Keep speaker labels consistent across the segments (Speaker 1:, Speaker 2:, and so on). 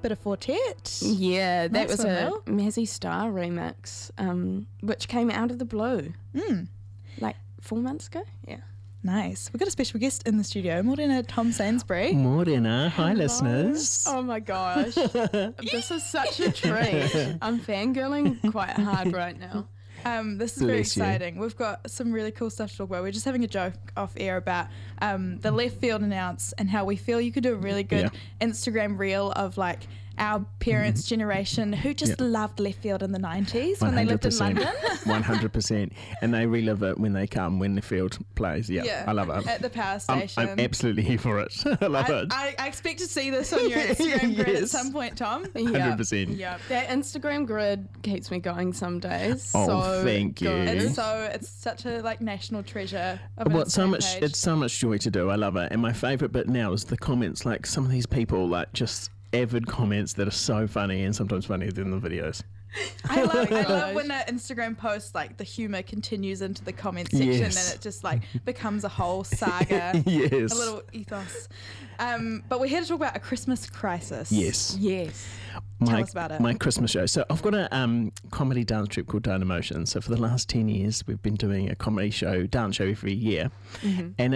Speaker 1: bit of Fortet.
Speaker 2: Yeah, that
Speaker 1: Nice
Speaker 2: was
Speaker 1: one,
Speaker 2: a
Speaker 1: Mel.
Speaker 2: Mazzy Star remix, which came out of the blue, like 4 months ago. Yeah.
Speaker 1: Nice. We've got a special guest in the studio, Morena Tom Sainsbury.
Speaker 3: Morena, hi listeners.
Speaker 2: Oh my gosh, this is such a treat. I'm fangirling quite hard right now.
Speaker 1: This is very
Speaker 3: Bless you.
Speaker 1: exciting. We've got some really cool stuff to talk about. We're just having a joke off air about the left field announce and how we feel you could do a really good Instagram reel of like our parents' generation who just loved left field in the 90s when they lived in London.
Speaker 3: 100%. And they relive it when they come, when the field plays. Yeah, I love it.
Speaker 1: At the power station.
Speaker 3: I'm absolutely here for it. I love it.
Speaker 1: I expect to see this on your Instagram grid at
Speaker 3: Yes.
Speaker 1: some point, Tom.
Speaker 3: 100%.
Speaker 2: Yeah, that Instagram grid keeps me going some days.
Speaker 3: Oh,
Speaker 2: so
Speaker 3: thank you.
Speaker 2: good.
Speaker 1: It's such a like national treasure of an
Speaker 3: Well,
Speaker 1: Instagram page.
Speaker 3: it's so much joy to do. I love it. And my favourite bit now is the comments. Like some of these people, like just avid comments that are so funny and sometimes funnier than the videos.
Speaker 1: I love when an Instagram post like the humour continues into the comment section
Speaker 3: Yes.
Speaker 1: and it just like becomes a whole saga.
Speaker 3: Yes.
Speaker 1: A little ethos. But we're here to talk about A Christmas Crisis.
Speaker 3: Yes.
Speaker 2: Yes.
Speaker 1: Tell us about it.
Speaker 3: My Christmas show. So I've got a comedy dance troupe called Dynamotion. So for the last 10 years, we've been doing a comedy show, dance show every year. And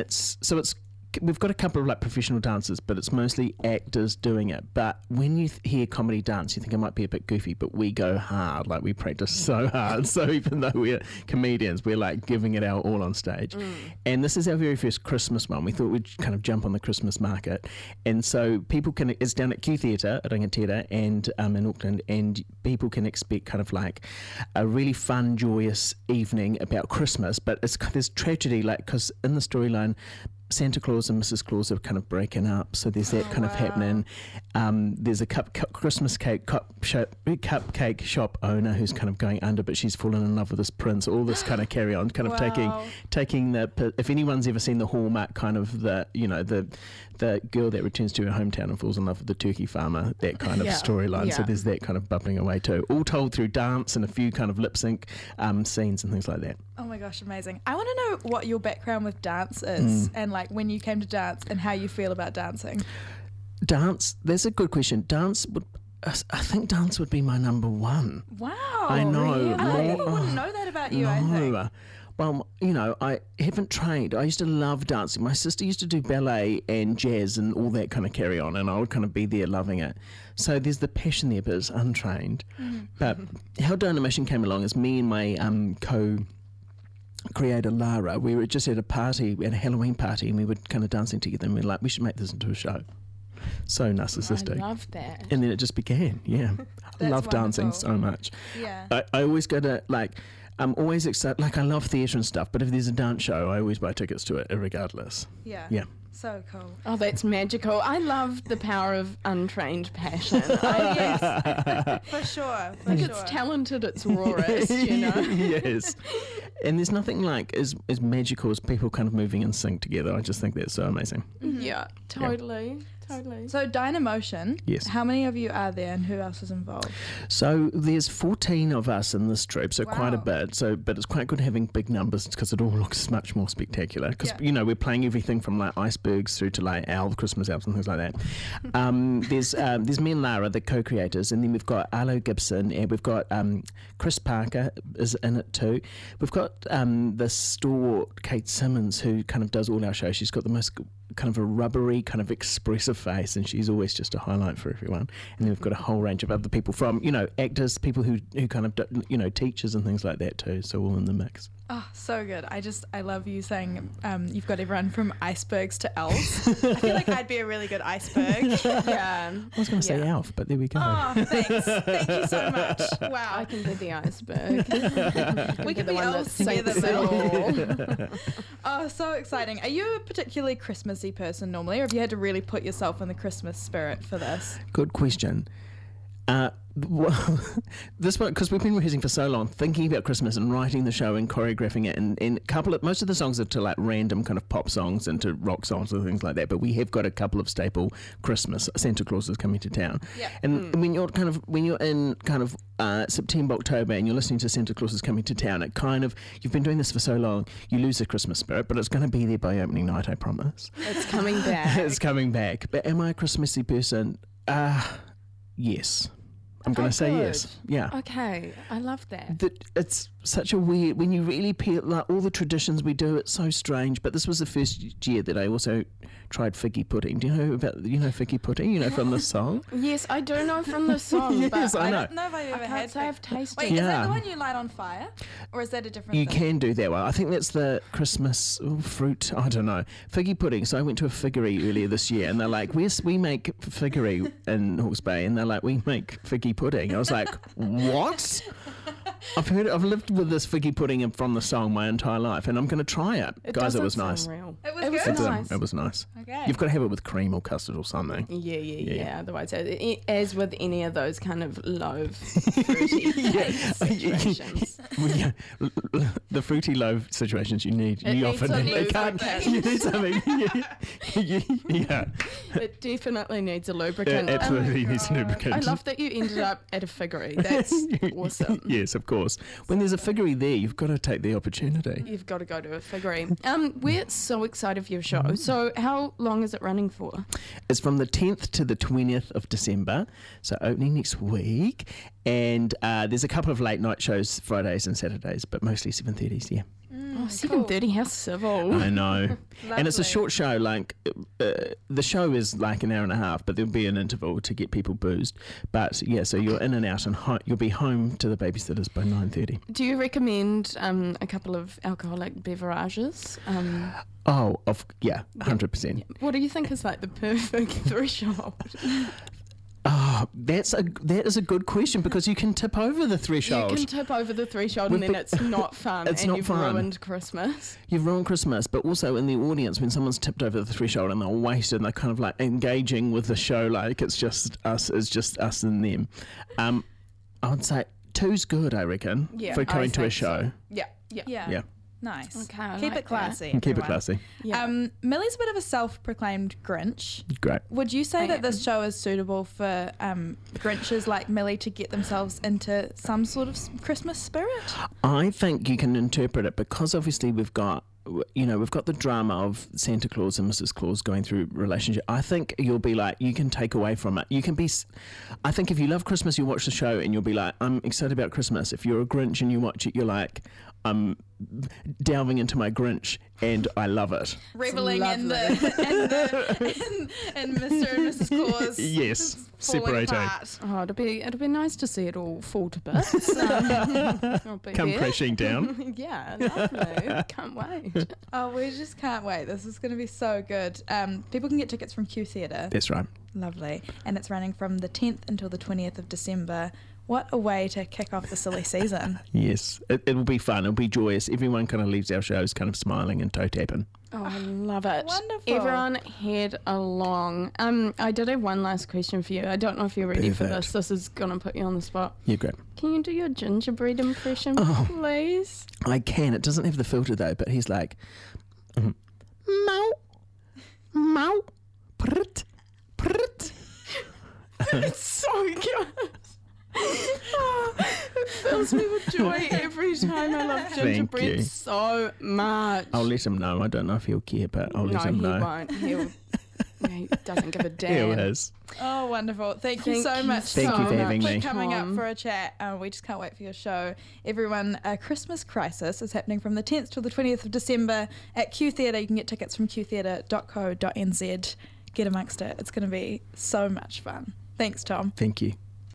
Speaker 3: we've got a couple of like professional dancers, but it's mostly actors doing it. But when you hear comedy dance, you think it might be a bit goofy, but we go hard. Like we practice so hard. So even though we're comedians, we're like giving it our all on stage. And this is our very first Christmas one. We thought we'd kind of jump on the Christmas market. And so people can, it's down at Q Theatre at Rangatira and in Auckland, and people can expect kind of like a really fun, joyous evening about Christmas. But there's tragedy, like, because in the storyline, Santa Claus and Mrs. Claus are kind of breaking up, so there's that kind of happening. There's a Christmas cupcake shop owner who's kind of going under, but she's fallen in love with this prince. All this kind of carry on, kind of taking the. If anyone's ever seen the Hallmark kind of the girl that returns to her hometown and falls in love with the turkey farmer, that kind of storyline. So there's that kind of bubbling away too, all told through dance and a few kind of lip sync scenes and things like that.
Speaker 1: Oh my gosh, amazing. I want to know what your background with dance is and like when you came to dance and how you feel about dancing.
Speaker 3: Dance, that's a good question. I think dance would be my number one.
Speaker 1: Wow.
Speaker 3: I know.
Speaker 1: Really? People wouldn't know that about you, I think.
Speaker 3: Well, I haven't trained. I used to love dancing. My sister used to do ballet and jazz and all that kind of carry on, and I would kind of be there loving it. So there's the passion there, but it's untrained. But how Dynamotion came along is me and my co-creator Lara, we were just at a party, at a Halloween party, and we were kind of dancing together, and we were like, we should make this into a show. So narcissistic.
Speaker 2: I love that.
Speaker 3: And then it just began, I love dancing so much.
Speaker 1: Yeah.
Speaker 3: I always go to, like, I'm always excited, like I love theatre and stuff, but if there's a dance show, I always buy tickets to it regardless.
Speaker 1: Yeah.
Speaker 3: Yeah.
Speaker 1: So cool.
Speaker 2: Oh, that's magical. I love the power of untrained passion.
Speaker 1: For sure.
Speaker 2: Like it's talented, it's rawest,
Speaker 3: Yes. And there's nothing like as magical as people kind of moving in sync together. I just think that's so amazing.
Speaker 2: Yeah, totally. Totally.
Speaker 1: So Dynamotion,
Speaker 3: Yes.
Speaker 1: How many of you are there and who else is involved?
Speaker 3: So there's 14 of us in this troupe, so quite a bit. But it's quite good having big numbers because it all looks much more spectacular. Because we're playing everything from like icebergs through to like Christmas elves and things like that. There's me and Lara, the co-creators, and then we've got Arlo Gibson, and we've got Chris Parker is in it too. We've got the stalwart Kate Simmons who kind of does all our shows. She's got the most kind of a rubbery, kind of expressive face, and she's always just a highlight for everyone. And then we've got a whole range of other people from, actors, people who kind of, teachers and things like that too. So all in the mix.
Speaker 1: Oh, so good. I love you saying you've got everyone from icebergs to elves. I feel like I'd be a really good iceberg.
Speaker 2: Yeah.
Speaker 3: I was going to say elf, but there we go.
Speaker 1: Oh, thanks. Thank you so much. Wow.
Speaker 2: I can be the iceberg.
Speaker 1: We could be elves together, Mel. Oh, so exciting. Are you a particularly Christmassy person normally, or have you had to really put yourself in the Christmas spirit for this?
Speaker 3: Good question. This one, because we've been rehearsing for so long, thinking about Christmas and writing the show and choreographing it, and most of the songs are to like random kind of pop songs and to rock songs and things like that. But we have got a couple of staple Christmas. Santa Claus is coming to town, and when you're in September, October, and you're listening to Santa Claus is coming to town, it kind of, you've been doing this for so long, you lose the Christmas spirit, but it's going to be there by opening night, I promise.
Speaker 2: It's coming back.
Speaker 3: It's coming back. But am I a Christmassy person? yes. I'm going to say yes. Yeah.
Speaker 2: Okay, I love that.
Speaker 3: It's such a weird, when you really peel, like all the traditions we do, it's so strange. But this was the first year that I also tried figgy pudding. Do you know figgy pudding? You know, from the song?
Speaker 2: Yes, I do know from the song,
Speaker 3: Yes,
Speaker 2: but
Speaker 3: I know.
Speaker 1: I don't know if I've ever had
Speaker 2: say I've tasted
Speaker 1: Wait,
Speaker 2: it.
Speaker 1: is that
Speaker 3: Yeah.
Speaker 1: the one you light on fire? Or is that a different
Speaker 3: You
Speaker 1: thing?
Speaker 3: can do that one. I think that's the Christmas fruit. I don't know. Figgy pudding. So I went to a figgery earlier this year, and they're like, we make figgery in Hawke's Bay, and they're like, we make figgy pudding. I was like, what? I've lived with this figgy pudding from the song my entire life, and I'm going to try it. Guys, it was nice.
Speaker 2: Real.
Speaker 1: It was
Speaker 2: It was
Speaker 1: good?
Speaker 2: nice.
Speaker 3: It was nice.
Speaker 1: Okay.
Speaker 3: You've got to have it with cream or custard or something.
Speaker 2: Yeah. Otherwise, as with any of those kind of low fruity situations.
Speaker 3: Well, yeah, the fruity loaf situations you need.
Speaker 2: It
Speaker 3: You
Speaker 2: needs
Speaker 3: often
Speaker 2: a
Speaker 3: it can't.
Speaker 2: lubricant.
Speaker 3: You need something. Yeah,
Speaker 2: It definitely needs a lubricant.
Speaker 3: it absolutely needs lubricant.
Speaker 2: I love that you ended up at a figgery. That's awesome.
Speaker 3: Yes, of course. When there's a figgery there, you've got to take the opportunity.
Speaker 2: You've got to go to a figgery. We're so excited for your show. So how long is it running for?
Speaker 3: It's from the 10th to the 20th of December, so opening next week. And there's a couple of late night shows Fridays and Saturdays, but mostly 7:30s. Yeah,
Speaker 2: Oh, 7:30, how civil.
Speaker 3: I know. And it's a
Speaker 1: Lovely.
Speaker 3: short show. Like the show is like an hour and a half, but there'll be an interval to get people boozed. But yeah, so you're in and out, and you'll be home to the babysitters by 9:30.
Speaker 2: Do you recommend a couple of alcoholic beverages?
Speaker 3: Oh, 100%.
Speaker 2: What do you think is like the perfect threshold?
Speaker 3: Oh, that is a good question, because you can tip over the threshold.
Speaker 2: You can tip over the threshold and
Speaker 3: We've
Speaker 2: then it's not fun
Speaker 3: It's
Speaker 2: and
Speaker 3: not
Speaker 2: you've
Speaker 3: fun.
Speaker 2: ruined Christmas.
Speaker 3: You've ruined Christmas, but also in the audience, when someone's tipped over the threshold and they're wasted and they're kind of like engaging with the show like it's just us and them. I would say 2's good, I reckon,
Speaker 2: Yeah,
Speaker 3: for
Speaker 2: I
Speaker 3: going to a
Speaker 2: think
Speaker 3: show.
Speaker 2: so. Yeah.
Speaker 3: Yeah.
Speaker 1: Nice.
Speaker 2: Okay, I
Speaker 1: Keep
Speaker 2: like
Speaker 1: it classy.
Speaker 3: And keep it
Speaker 1: everyone.
Speaker 3: classy.
Speaker 2: Yeah.
Speaker 1: Millie's a bit of a self-proclaimed Grinch.
Speaker 3: Great.
Speaker 1: Would you say
Speaker 2: I
Speaker 1: that this
Speaker 2: am.
Speaker 1: show is suitable for Grinches like Millie to get themselves into some sort of Christmas spirit?
Speaker 3: I think you can interpret it, because obviously we've got the drama of Santa Claus and Mrs. Claus going through relationship. I think you'll be like, you can take away from it. You can be, I think if you love Christmas, you watch the show and you'll be like, I'm excited about Christmas. If you're a Grinch and you watch it, you're like, I'm delving into my Grinch and I love it.
Speaker 1: Reveling in Mr. and Mrs. Claus.
Speaker 3: Yes,
Speaker 1: falling
Speaker 3: separating.
Speaker 1: apart.
Speaker 2: Oh, it'd be nice to see it all fall to bits. I'll be
Speaker 3: Come
Speaker 2: there.
Speaker 3: crashing down.
Speaker 2: Yeah, lovely. Can't wait.
Speaker 1: Oh, we just can't wait. This is going to be so good. People can get tickets from Q Theatre.
Speaker 3: That's right.
Speaker 1: Lovely. And it's running from the 10th until the 20th of December. What a way to kick off the silly season.
Speaker 3: Yes, it'll be fun. It'll be joyous. Everyone kind of leaves our shows kind of smiling and toe tapping.
Speaker 2: Oh, I love it.
Speaker 1: Wonderful.
Speaker 2: Everyone head along. I did have one last question for you. I don't know if you're ready for
Speaker 3: Perfect.
Speaker 2: this. This is going to put you on the spot.
Speaker 3: Yeah, great.
Speaker 2: Can you do your gingerbread impression,
Speaker 3: Oh.
Speaker 2: please?
Speaker 3: I can. It doesn't have the filter though, but he's like, mow, mow, prit, prit.
Speaker 2: It's so good. Oh, it fills me with joy every time. I love
Speaker 3: Thank
Speaker 2: gingerbread
Speaker 3: you.
Speaker 2: so much.
Speaker 3: I'll let him know. I don't know if he'll care, but I'll
Speaker 2: no,
Speaker 3: let him
Speaker 2: he
Speaker 3: know.
Speaker 2: won't. He doesn't give a
Speaker 3: Here
Speaker 2: damn.
Speaker 3: it is.
Speaker 1: Oh, wonderful. Thank you
Speaker 2: Thank
Speaker 1: so
Speaker 2: you
Speaker 1: much,
Speaker 3: Thank you
Speaker 1: Tom,
Speaker 3: for having me.
Speaker 1: coming up
Speaker 2: Tom.
Speaker 1: for a chat. We just can't wait for your show. Everyone, Christmas Crisis is happening from the 10th till the 20th of December at Q Theatre. You can get tickets from qtheatre.co.nz. Get amongst it. It's going to be so much fun. Thanks, Tom.
Speaker 3: Thank you.